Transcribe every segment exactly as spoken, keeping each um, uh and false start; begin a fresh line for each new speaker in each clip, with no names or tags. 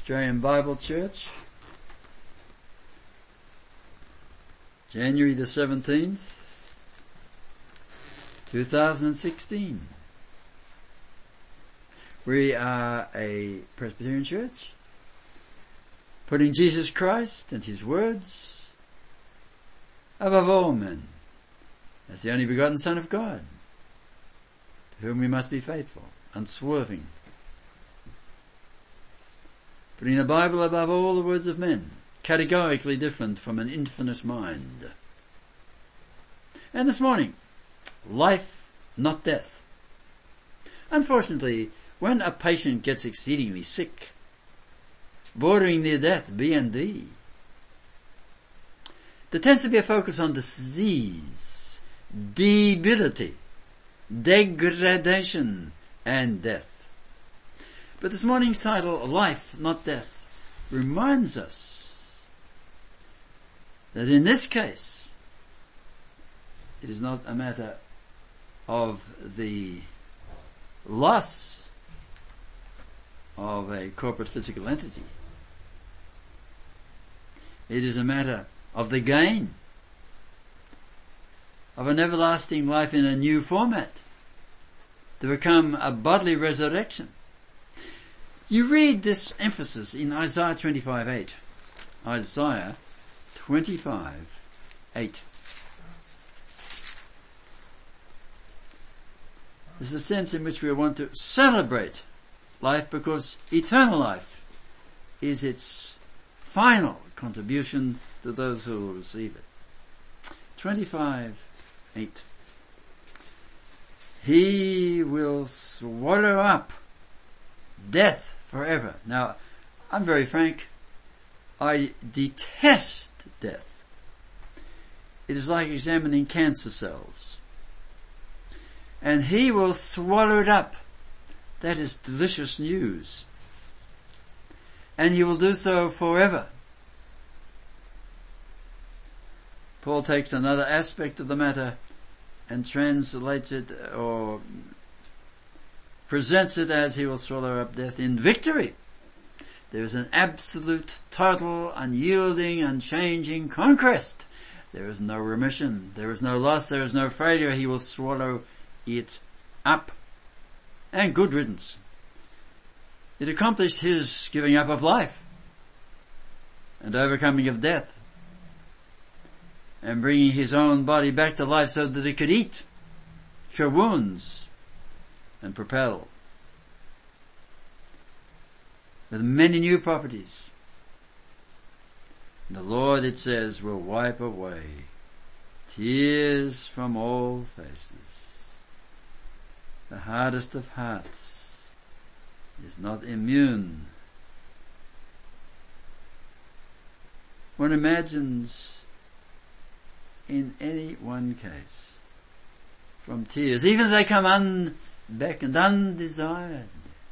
Australian Bible Church, January the seventeenth, two thousand sixteen. We are a Presbyterian church, putting Jesus Christ and His words above all men, as the only begotten Son of God, to whom we must be faithful, unswerving, putting the Bible above all the words of men, categorically different from an infinite mind. And this morning, life, not death. Unfortunately, when a patient gets exceedingly sick, bordering near death, B and D, there tends to be a focus on disease, debility, degradation, and death. But this morning's title, Life, Not Death, reminds us that in this case, it is not a matter of the loss of a corporate physical entity. It is a matter of the gain of an everlasting life in a new format, to become a bodily resurrection. You read this emphasis in Isaiah twenty-five eight. Isaiah twenty-five eight. There's a sense in which we want to celebrate life because eternal life is its final contribution to those who will receive it. twenty-five eight. He will swallow up death forever. Now, I'm very frank. I detest death. It is like examining cancer cells. And He will swallow it up. That is delicious news. And He will do so forever. Paul takes another aspect of the matter and translates it or presents it as He will swallow up death in victory. There is an absolute, total, unyielding, unchanging conquest. There is no remission. There is no loss. There is no failure. He will swallow it up. And good riddance. It accomplished His giving up of life and overcoming of death and bringing His own body back to life so that it could eat, cure wounds, and propel with many new properties. The Lord, it says, will wipe away tears from all faces. The hardest of hearts is not immune. One imagines in any one case from tears, even if they come unbeckoned, undesired.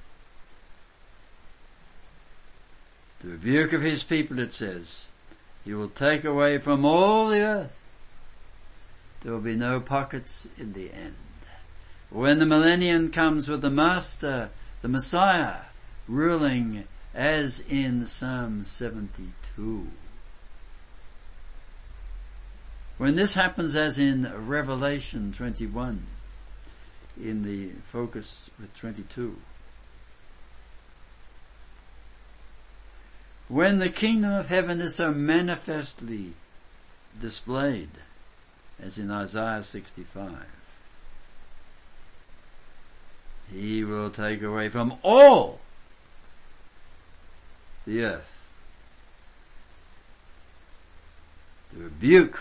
The rebuke of His people, it says, He will take away from all the earth. There will be no pockets in the end. When the millennium comes with the Master, the Messiah, ruling as in Psalm seventy-two. When this happens as in Revelation twenty-one, in the focus with twenty-two. When the kingdom of heaven is so manifestly displayed, as in Isaiah sixty-five, He will take away from all the earth the rebuke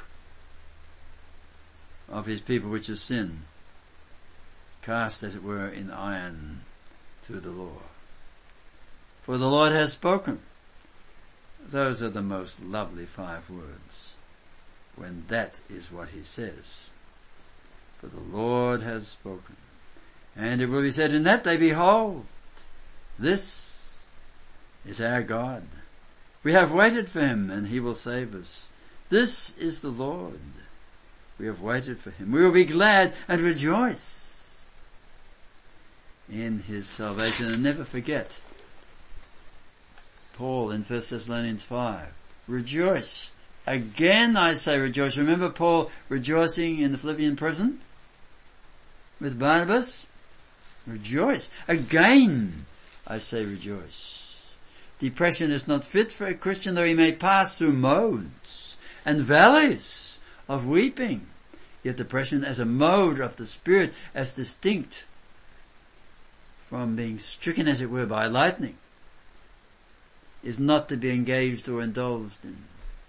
of His people, which is sin, cast as it were in iron through the law. For the Lord has spoken. Those are the most lovely five words, when that is what He says. For the Lord has spoken. And it will be said in that day, behold, this is our God. We have waited for Him, and He will save us. This is the Lord. We have waited for Him. We will be glad and rejoice in His salvation. And never forget Paul in First Thessalonians five. Rejoice. Again I say rejoice. Remember Paul rejoicing in the Philippian prison with Barnabas? Rejoice. Again I say rejoice. Depression is not fit for a Christian, though he may pass through modes and valleys of weeping. Yet depression as a mode of the spirit, as distinct from being stricken, as it were, by lightning, is not to be engaged or indulged in.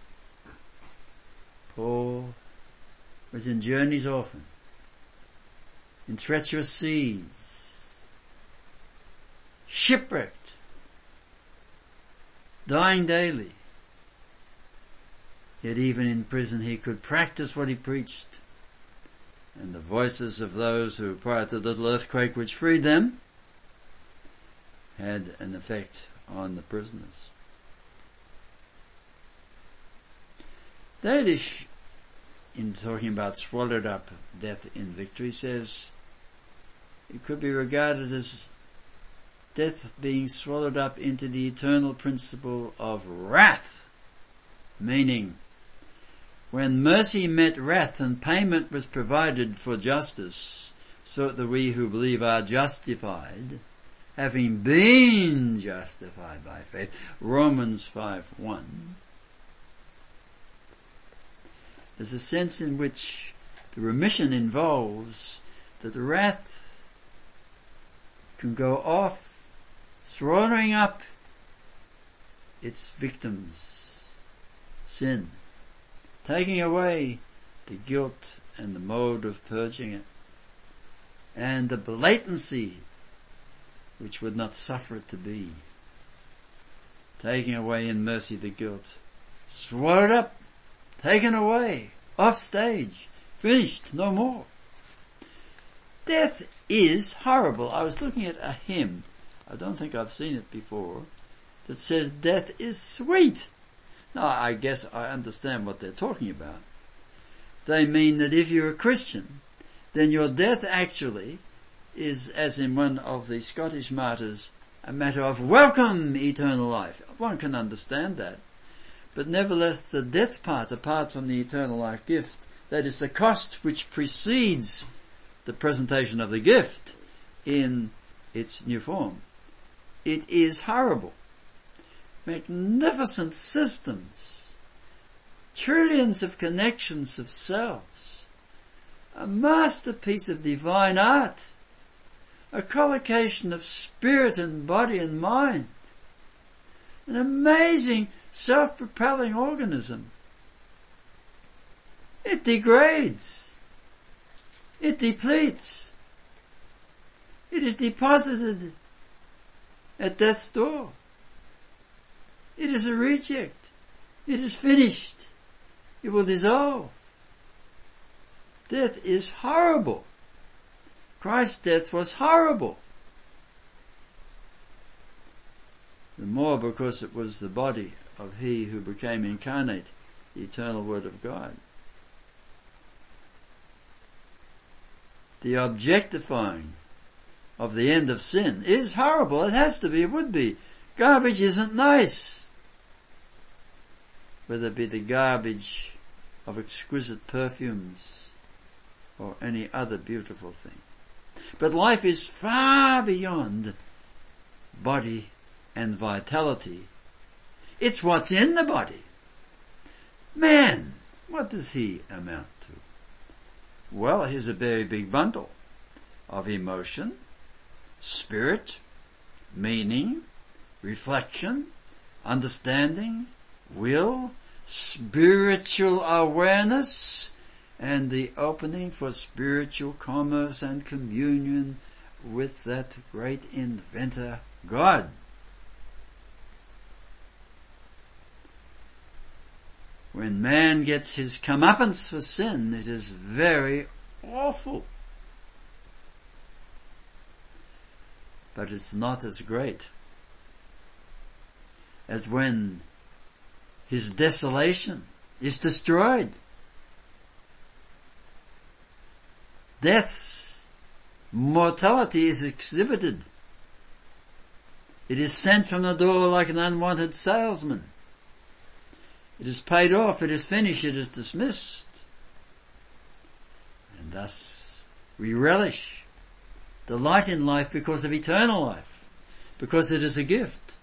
Paul was in journeys often, in treacherous seas, shipwrecked, dying daily. Yet even in prison he could practice what he preached. And the voices of those who, prior to the little earthquake which freed them, had an effect on the prisoners. Delitzsch, in talking about swallowed up death in victory, says it could be regarded as death being swallowed up into the eternal principle of wrath, meaning when mercy met wrath and payment was provided for justice, so that we who believe are justified, having been justified by faith, Romans five one, there's a sense in which the remission involves that the wrath can go off, swallowing up its victims' sin, taking away the guilt and the mode of purging it, and the blatancy which would not suffer it to be, taking away in mercy the guilt, swallowed up, taken away, off stage, finished, no more. Death is horrible. I was looking at a hymn, I don't think I've seen it before, that says death is sweet. Now, I guess I understand what they're talking about. They mean that if you're a Christian, then your death actually is, as in one of the Scottish martyrs, a matter of welcome eternal life. One can understand that. But nevertheless, the death part, apart from the eternal life gift, that is the cost which precedes the presentation of the gift in its new form, it is horrible. Magnificent systems, trillions of connections of cells, a masterpiece of divine art, a collocation of spirit and body and mind, an amazing self-propelling organism. It degrades, it depletes, it is deposited at death's door. It is a reject. It is finished. It will dissolve. Death is horrible. Christ's death was horrible. The more because it was the body of he who became incarnate, the eternal Word of God. The objectifying of the end of sin is horrible. It has to be. It would be. Garbage isn't nice. Whether it be the garbage of exquisite perfumes or any other beautiful thing. But life is far beyond body and vitality. It's what's in the body. Man, what does he amount to? Well, here's a very big bundle of emotion, spirit, meaning, reflection, understanding, will, spiritual awareness, and the opening for spiritual commerce and communion with that great inventor, God. When man gets his comeuppance for sin, it is very awful. But it's not as great as when his desolation is destroyed. Death's mortality is exhibited It is sent from the door like an unwanted salesman. It is paid off, it is finished, it is dismissed. And thus we relish, delight in life because of eternal life, because it is a gift.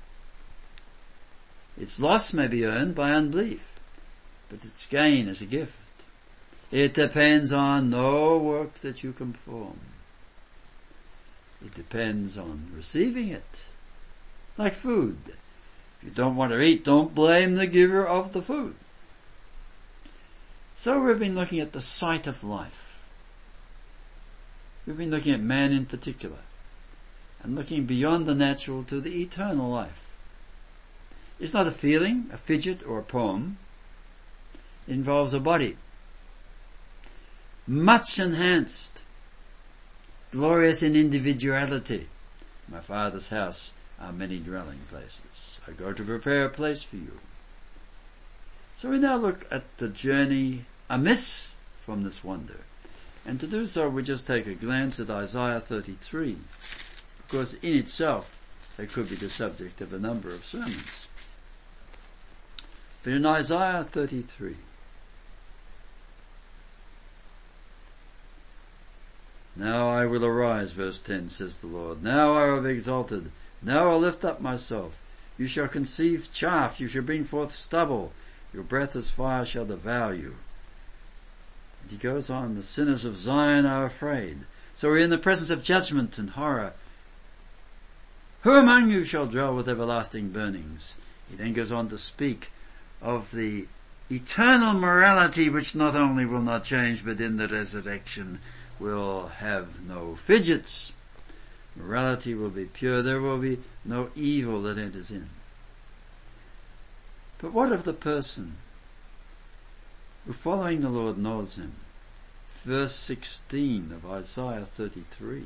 Its loss may be earned by unbelief, but its gain is a gift. It depends on no work that you can perform. It depends on receiving it. Like food. If you don't want to eat, don't blame the giver of the food. So we've been looking at the sight of life. We've been looking at man in particular, and looking beyond the natural to the eternal life. It's not a feeling, a fidget, or a poem. It involves a body, much enhanced, glorious in individuality. My Father's house are many dwelling places. I go to prepare a place for you. So we now look at the journey amiss from this wonder. And to do so, we just take a glance at Isaiah thirty-three, because in itself, it could be the subject of a number of sermons. But in Isaiah thirty-three, now I will arise, verse ten, says the Lord. Now I will be exalted. Now I will lift up myself. You shall conceive chaff. You shall bring forth stubble. Your breath as fire shall devour you. And he goes on, the sinners of Zion are afraid. So we're in the presence of judgment and horror. Who among you shall dwell with everlasting burnings? He then goes on to speak of the eternal morality which not only will not change, but in the resurrection will have no fidgets. Morality will be pure. There will be no evil that enters in. But what of the person who, following the Lord, knows him? Verse sixteen of Isaiah thirty-three.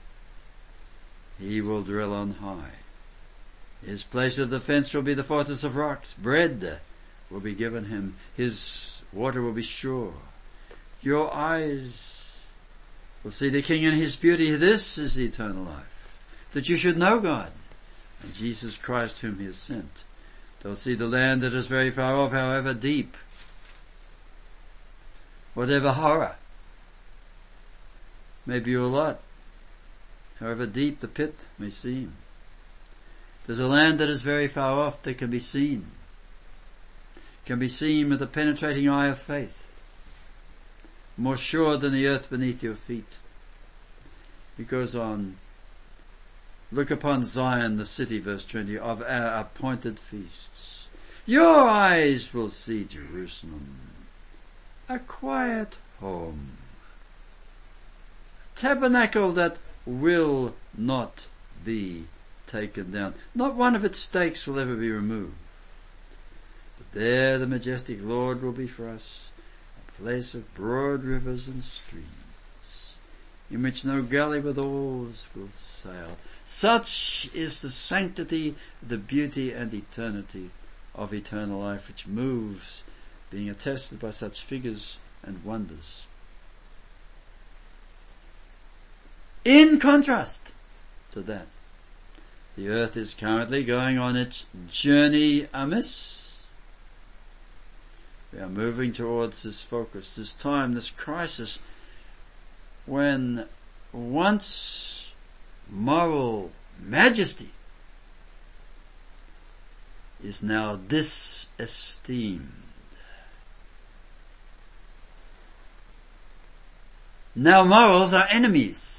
He will dwell on high. His place of defense shall be the fortress of rocks. Bread will be given him. His water will be sure. Your eyes will see the King in his beauty. This is eternal life, that you should know God and Jesus Christ whom he has sent. They'll see the land that is very far off, however deep, whatever horror may be your lot, however deep the pit may seem. There's a land that is very far off that can be seen, can be seen with the penetrating eye of faith, more sure than the earth beneath your feet. He goes on, look upon Zion, the city, verse twenty, of our appointed feasts. Your eyes will see Jerusalem, a quiet home, a tabernacle that will not be taken down. Not one of its stakes will ever be removed. But there the majestic Lord will be for us, a place of broad rivers and streams, in which no galley with oars will sail. Such is the sanctity, the beauty and eternity of eternal life, which moves, being attested by such figures and wonders. In contrast to that, the earth is currently going on its journey amiss. We are moving towards this focus, this time, this crisis, when once moral majesty is now disesteemed. Now morals are enemies.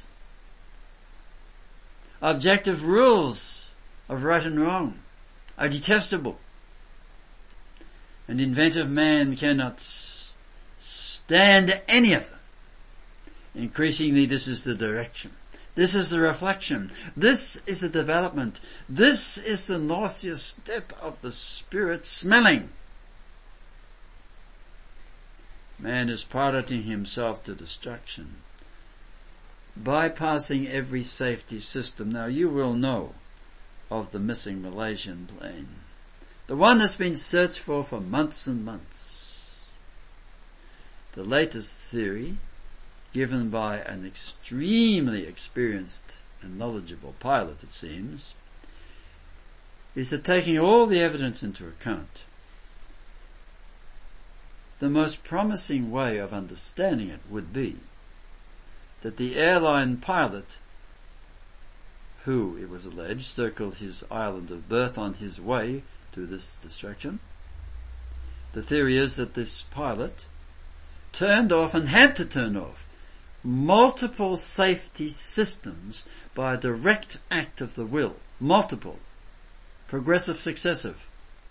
Objective rules of right and wrong are detestable. And inventive man cannot s- stand any of them. Increasingly, this is the direction. This is the reflection. This is the development. This is the nauseous step of the Spirit smelling. Man is piloting himself to destruction, bypassing every safety system. Now you will know of the missing Malaysian plane, the one that's been searched for for months and months. The latest theory, given by an extremely experienced and knowledgeable pilot, it seems, is that taking all the evidence into account, the most promising way of understanding it would be that the airline pilot, who, it was alleged, circled his island of birth on his way to this distraction, the theory is that this pilot turned off and had to turn off multiple safety systems by a direct act of the will. Multiple. Progressive, successive.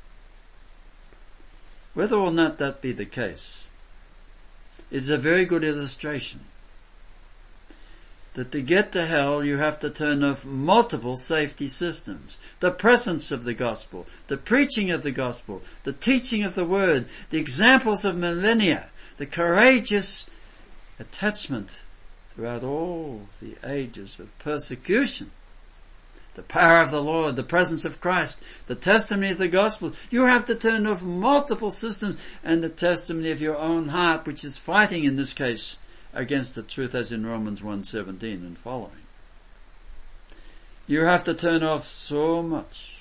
Whether or not that be the case, it is a very good illustration that to get to hell you have to turn off multiple safety systems. The presence of the gospel, the preaching of the gospel, the teaching of the word, the examples of millennia, the courageous attachment throughout all the ages of persecution, the power of the Lord, the presence of Christ, the testimony of the gospel. You have to turn off multiple systems, and the testimony of your own heart, which is fighting in this case against the truth, as in Romans one seventeen and following. You have to turn off so much,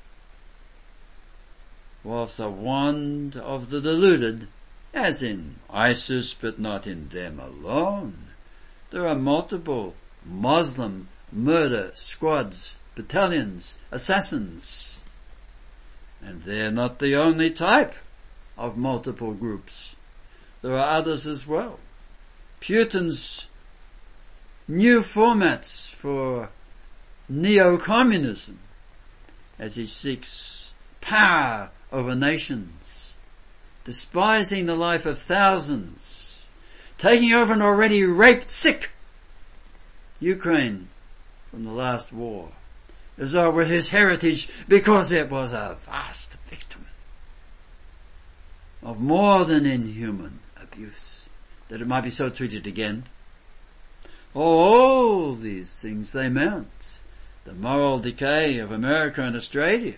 whilst the wand of the deluded, as in ISIS, but not in them alone. There are multiple Muslim murder squads, battalions, assassins. And they're not the only type of multiple groups. There are others as well. Putin's new formats for neo-communism, as he seeks power over nations, despising the life of thousands, taking over an already raped, sick Ukraine from the last war, as though it were his heritage, because it was a vast victim of more than inhuman abuse, that it might be so treated again. All these things they mount. The moral decay of America and Australia.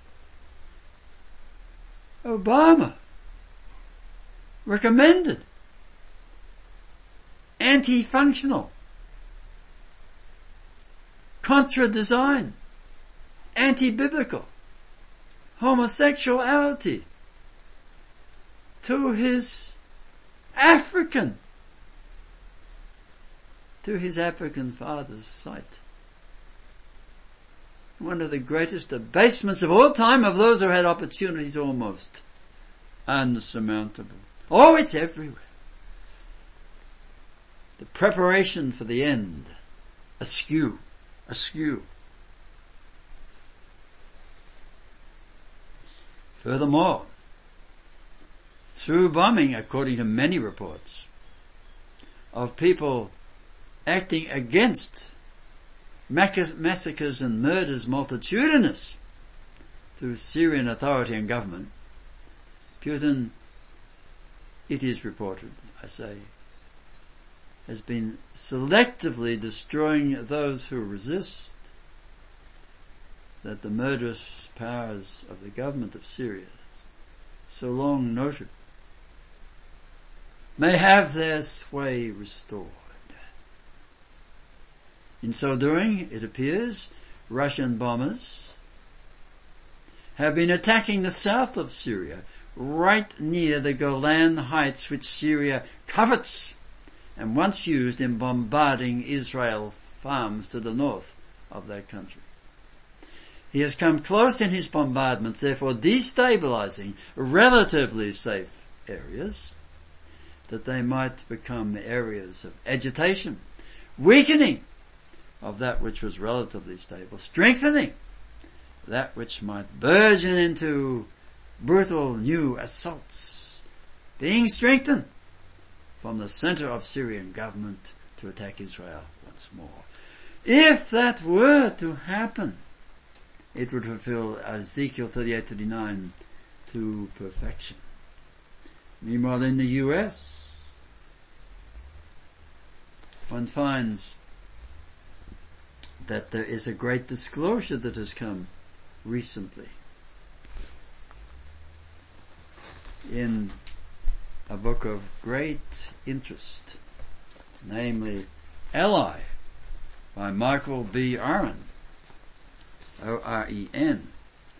Obama recommended anti-functional, contra-design, anti-biblical, homosexuality to his African, to his African father's sight. One of the greatest abasements of all time of those who had opportunities almost unsurmountable. Oh, it's everywhere. The preparation for the end, askew, askew. Furthermore, through bombing, according to many reports, of people acting against massacres and murders multitudinous through Syrian authority and government, Putin, it is reported, I say, has been selectively destroying those who resist, that the murderous powers of the government of Syria, so long noted, may have their sway restored. In so doing, it appears, Russian bombers have been attacking the south of Syria, right near the Golan Heights, which Syria covets and once used in bombarding Israel farms to the north of that country. He has come close in his bombardments, therefore destabilizing relatively safe areas, that they might become areas of agitation, weakening of that which was relatively stable, strengthening that which might burgeon into brutal new assaults, being strengthened from the center of Syrian government to attack Israel once more. If that were to happen, it would fulfill Ezekiel thirty-eight thirty-nine to perfection. Meanwhile, in the U S, one finds that there is a great disclosure that has come recently in a book of great interest, namely Ally by Michael B. Oren, O R E N,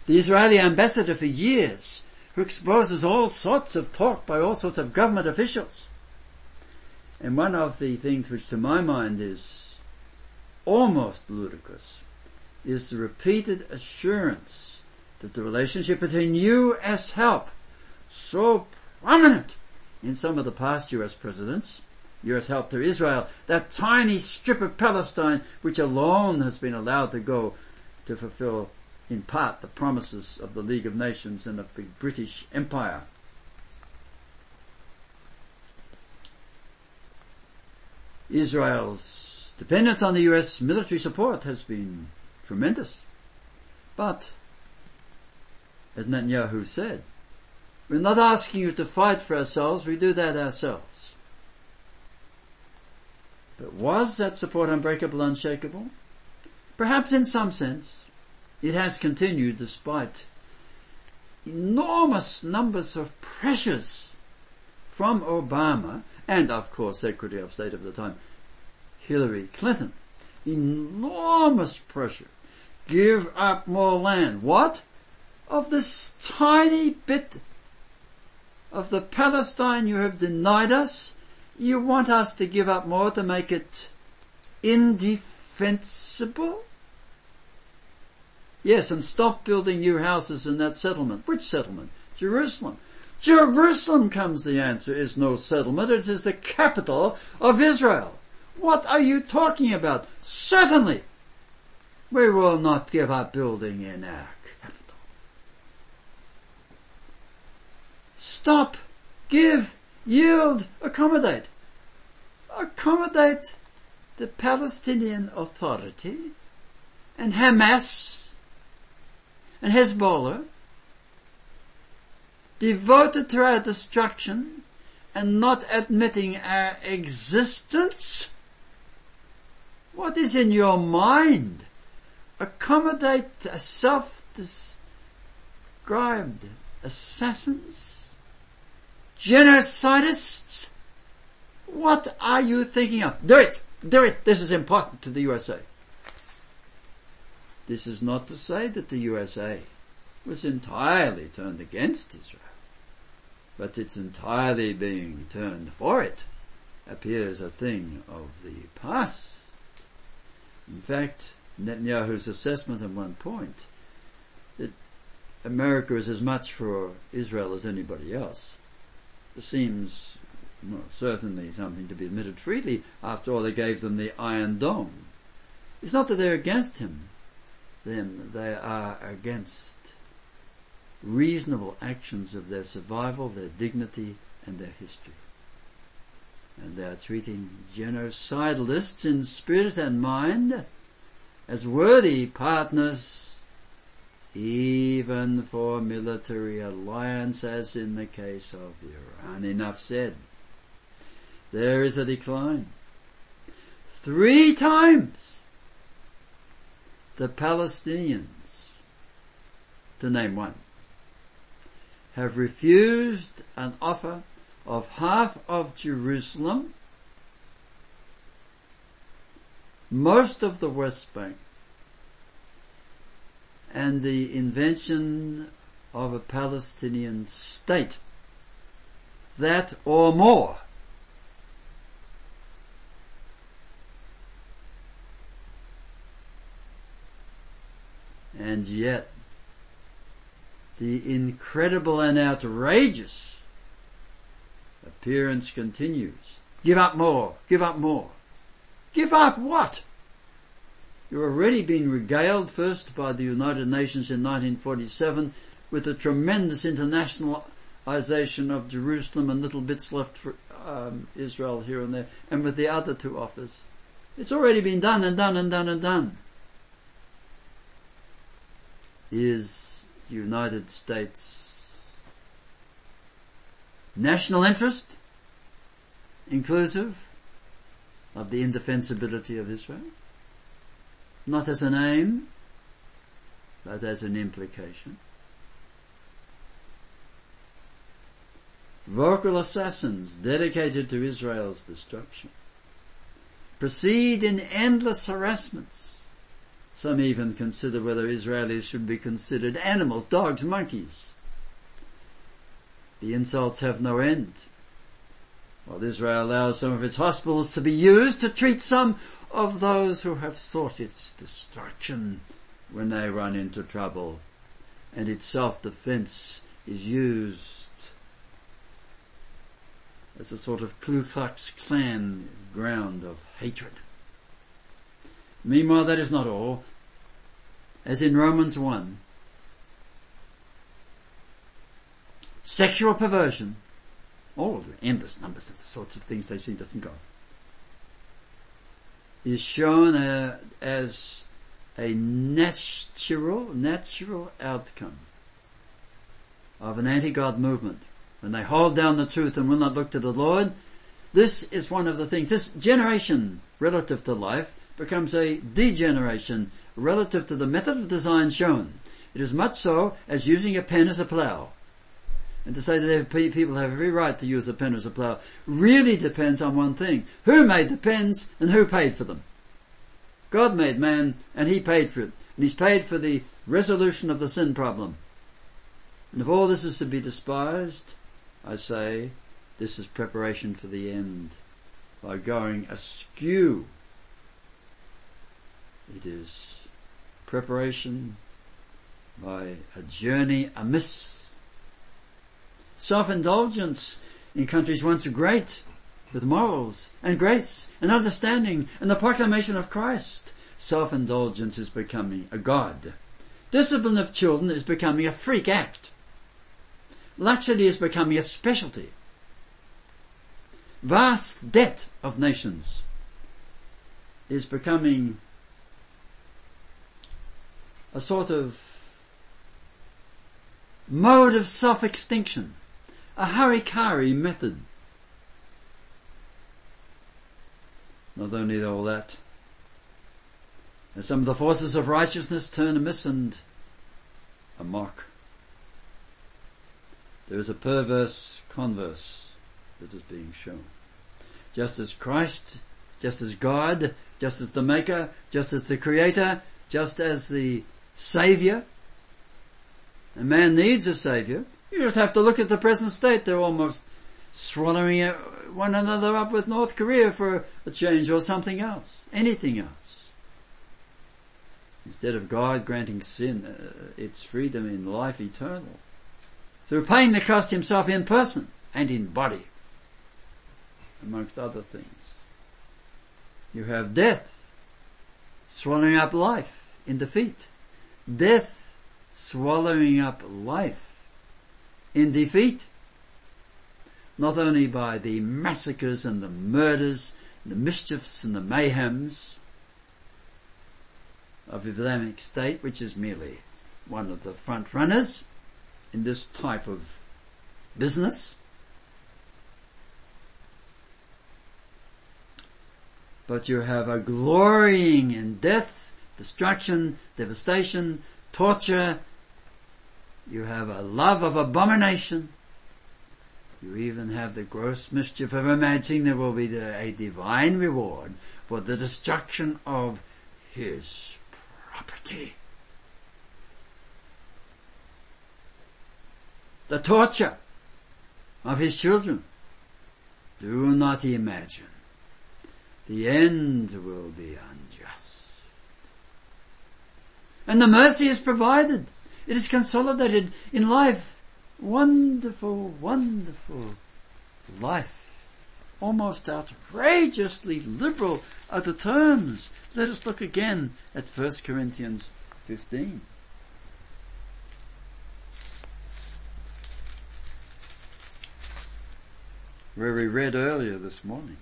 The Israeli ambassador for years, who exposes all sorts of talk by all sorts of government officials. And one of the things which to my mind is almost ludicrous is the repeated assurance that the relationship between U S help, so prominent in some of the past U S presidents, U S help to Israel, that tiny strip of Palestine which alone has been allowed to go to fulfill in part the promises of the League of Nations and of the British Empire. Israel's dependence on the U S military support has been tremendous. But, as Netanyahu said, we're not asking you to fight for ourselves, we do that ourselves. But was that support unbreakable, unshakable? Perhaps in some sense. It has continued despite enormous numbers of pressures from Obama and, of course, Secretary of State of the time, Hillary Clinton. Enormous pressure. Give up more land. What? Of this tiny bit of the Palestine you have denied us, you want us to give up more to make it indefensible? Yes, and stop building new houses in that settlement. Which settlement? Jerusalem. Jerusalem, comes the answer, is no settlement. It is the capital of Israel. What are you talking about? Certainly, we will not give up building in our capital. Stop, give, yield, accommodate. Accommodate the Palestinian Authority and Hamas and Hezbollah, devoted to our destruction and not admitting our existence? What is in your mind? Accommodate self-described assassins? Genocidists? What are you thinking of? Do it! Do it! This is important to the U S A. This is not to say that the U S A was entirely turned against Israel, but its entirely being turned for it appears a thing of the past. In fact, Netanyahu's assessment at one point that America is as much for Israel as anybody else seems well, certainly something to be admitted freely. After all, they gave them the Iron Dome. It's not that they're against him, them, they are against reasonable actions of their survival, their dignity, and their history. And they are treating genocidalists in spirit and mind as worthy partners, even for military alliance, as in the case of Iran. Enough said. There is a decline. Three times the Palestinians, to name one, have refused an offer of half of Jerusalem, most of the West Bank, and the invention of a Palestinian state. That or more. And yet, the incredible and outrageous appearance continues. Give up more, give up more. Give up what? You're already being regaled first by the United Nations in nineteen forty-seven with the tremendous internationalization of Jerusalem and little bits left for um, Israel here and there, and with the other two offers. It's already been done and done and done and done. Is the United States national interest inclusive of the indefensibility of Israel? Not as an aim, but as an implication. Vocal assassins dedicated to Israel's destruction proceed in endless harassments Some even consider whether Israelis should be considered animals, dogs, monkeys. The insults have no end. While Israel allows some of its hospitals to be used to treat some of those who have sought its destruction when they run into trouble, and its self-defense is used as a sort of Ku Klux Klan ground of hatred. Meanwhile, that is not all. As in Romans one, sexual perversion, all of the endless numbers of the sorts of things they seem to think of, is shown uh, as a natural, natural outcome of an anti-God movement. When they hold down the truth and will not look to the Lord, this is one of the things. This generation, relative to life, becomes a degeneration relative to the method of design shown. It is much so as using a pen as a plough. And to say that people have every right to use a pen as a plough really depends on one thing. Who made the pens and who paid for them? God made man and he paid for it. And he's paid for the resolution of the sin problem. And if all this is to be despised, I say this is preparation for the end. By going askew, it is preparation by a journey amiss. Self-indulgence in countries once great, with morals and grace and understanding and the proclamation of Christ, self-indulgence is becoming a god. Discipline of children is becoming a freak act. Luxury is becoming a specialty. Vast debt of nations is becoming a sort of mode of self-extinction, a harikari method. Not only all that, as some of the forces of righteousness turn amiss and amok, there is a perverse converse that is being shown. Just as Christ, just as God, just as the Maker, just as the Creator, just as the Saviour, a man needs a Saviour. You just have to look at the present state. They're almost swallowing one another up with North Korea for a change or something else, anything else. Instead of God granting sin uh, its freedom in life eternal, through paying the cost himself in person and in body, amongst other things. You have death swallowing up life in defeat. Death swallowing up life in defeat. Not only by the massacres and the murders, and the mischiefs and the mayhems of Islamic State, which is merely one of the front runners in this type of business, but you have a glorying in death, destruction, devastation, torture. You have a love of abomination. You even have the gross mischief of imagining there will be a divine reward for the destruction of his property. The torture of his children. Do not imagine. The end will be unjust. And the mercy is provided. It is consolidated in life. Wonderful, wonderful life. Almost outrageously liberal are the terms. Let us look again at First Corinthians fifteen. Where we read earlier this morning.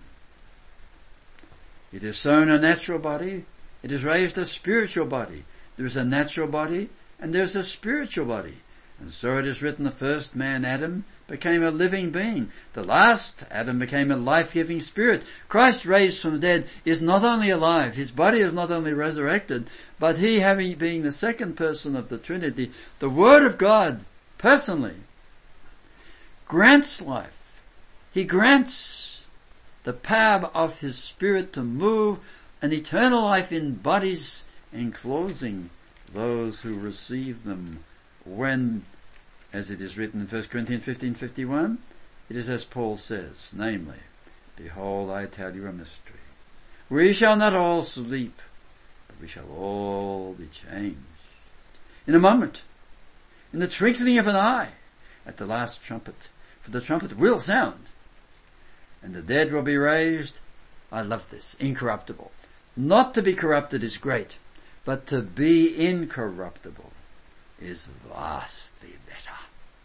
It is sown a natural body, it is raised a spiritual body. There is a natural body, and there is a spiritual body. And so it is written, the first man, Adam, became a living being. The last, Adam, became a life-giving spirit. Christ raised from the dead is not only alive, his body is not only resurrected, but he, having being the second person of the Trinity, the Word of God, personally, grants life. He grants the power of his Spirit to move an eternal life in bodies enclosing those who receive them when, as it is written in First Corinthians fifteen fifty-one, it is as Paul says, namely, behold, I tell you a mystery. We shall not all sleep, but we shall all be changed. In a moment, in the twinkling of an eye, at the last trumpet. For the trumpet will sound, and the dead will be raised. I love this. Incorruptible. Not to be corrupted is great, but to be incorruptible is vastly better.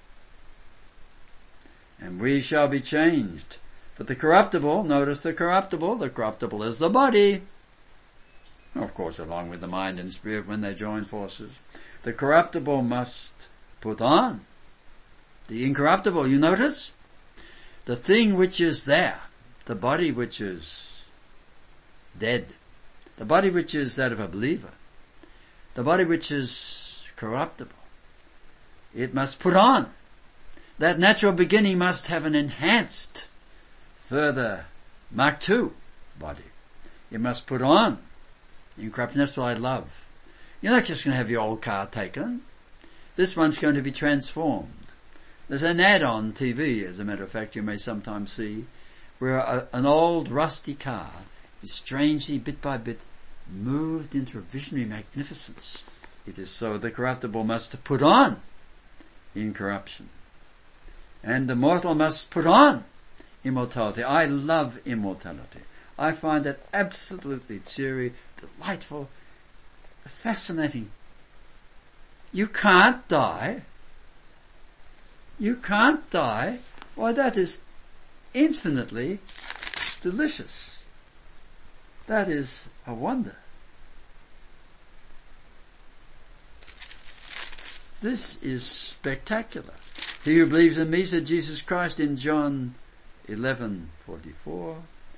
And we shall be changed. But the corruptible, notice the corruptible, the corruptible is the body. Of course, along with the mind and spirit when they join forces. The corruptible must put on the incorruptible. You notice? The thing which is there, the body which is dead, the body which is that of a believer, the body which is corruptible, it must put on. That natural beginning must have an enhanced, further Mark two body. It must put on incorruption. That's what I love. You're not just going to have your old car taken. This one's going to be transformed. There's an ad on T V, as a matter of fact, you may sometimes see, where a, an old rusty car is strangely, bit by bit, moved into a visionary magnificence. It is so. The corruptible must put on incorruption. And the mortal must put on immortality. I love immortality. I find it absolutely cheery, delightful, fascinating. You can't die. You can't die. Why, that is infinitely delicious. That is a wonder. This is spectacular. He who believes in me, said Jesus Christ in John eleven forty-four,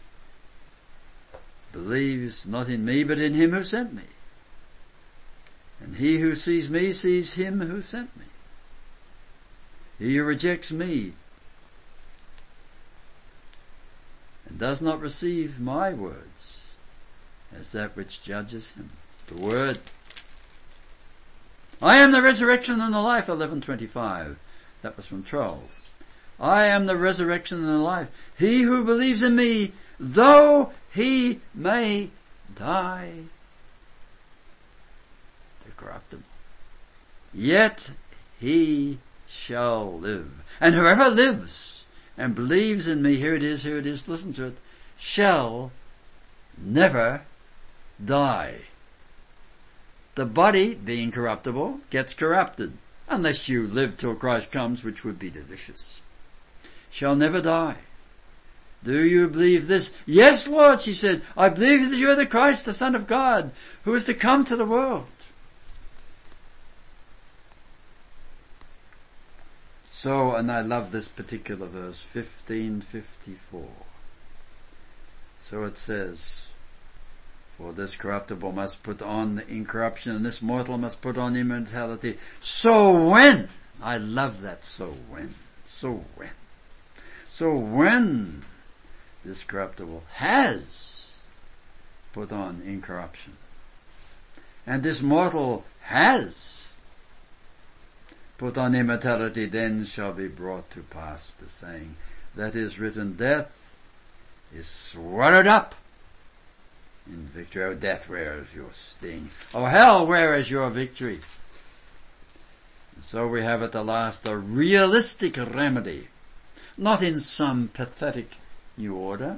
believes not in me, but in him who sent me. And he who sees me sees him who sent me. He who rejects me and does not receive my words as that which judges him. The word. I am the resurrection and the life, eleven twenty-five. That was from twelve. I am the resurrection and the life. He who believes in me, though he may die, the corruptible, yet he shall live. And whoever lives and believes in me, here it is, here it is, listen to it, shall never die. The body, being corruptible, gets corrupted, unless you live till Christ comes, which would be delicious. Shall never die. Do you believe this? Yes, Lord, she said, I believe that you are the Christ, the Son of God, who is to come to the world. So, and I love this particular verse, fifteen fifty-four. So it says, for this corruptible must put on the incorruption, and this mortal must put on immortality. So when, I love that, so when, so when. So when this corruptible has put on incorruption, and this mortal has put on immortality, then shall be brought to pass the saying that is written, death is swallowed up in victory. O death, where is your sting? O hell, where is your victory? And so we have at the last a realistic remedy, not in some pathetic new order,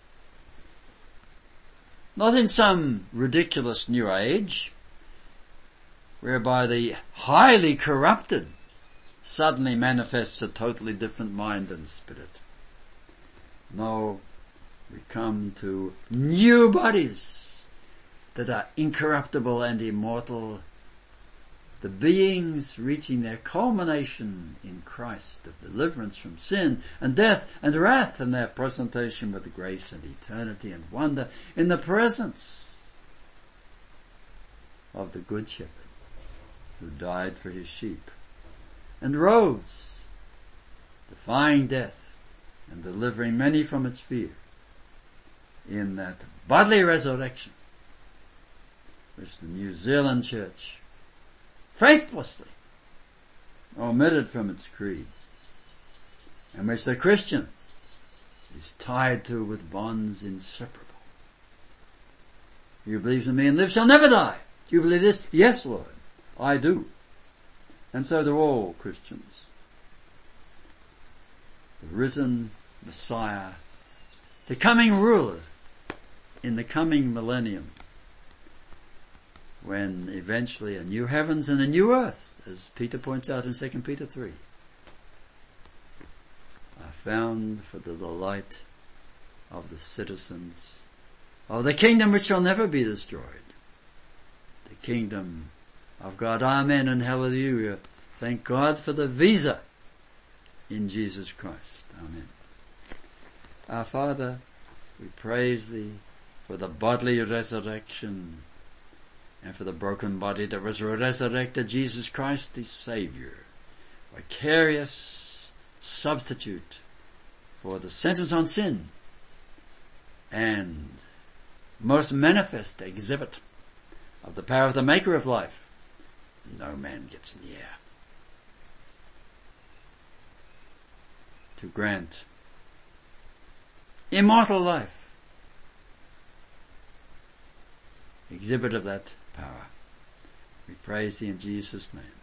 not in some ridiculous new age, whereby the highly corrupted suddenly manifests a totally different mind and spirit. No, we come to new bodies that are incorruptible and immortal, the beings reaching their culmination in Christ of deliverance from sin and death and wrath, and their presentation with grace and eternity and wonder in the presence of the Good Shepherd, who died for his sheep and rose, defying death and delivering many from its fear in that bodily resurrection which the New Zealand Church faithlessly omitted from its creed, and which the Christian is tied to with bonds inseparable. You believes in me and live shall never die. Do you believe this? Yes, Lord, I do. And so do all Christians. The risen Messiah, the coming ruler in the coming millennium, when eventually a new heavens and a new earth, as Peter points out in Second Peter three, are found for the delight of the citizens of the kingdom which shall never be destroyed, the kingdom of God. Amen and hallelujah. Thank God for the visa in Jesus Christ. Amen. Our Father, we praise Thee for the bodily resurrection and for the broken body that was resurrected, Jesus Christ the Saviour, vicarious substitute for the sentence on sin and most manifest exhibit of the power of the Maker of life. No man gets near to grant immortal life, exhibit of that power. We praise Thee in Jesus' name.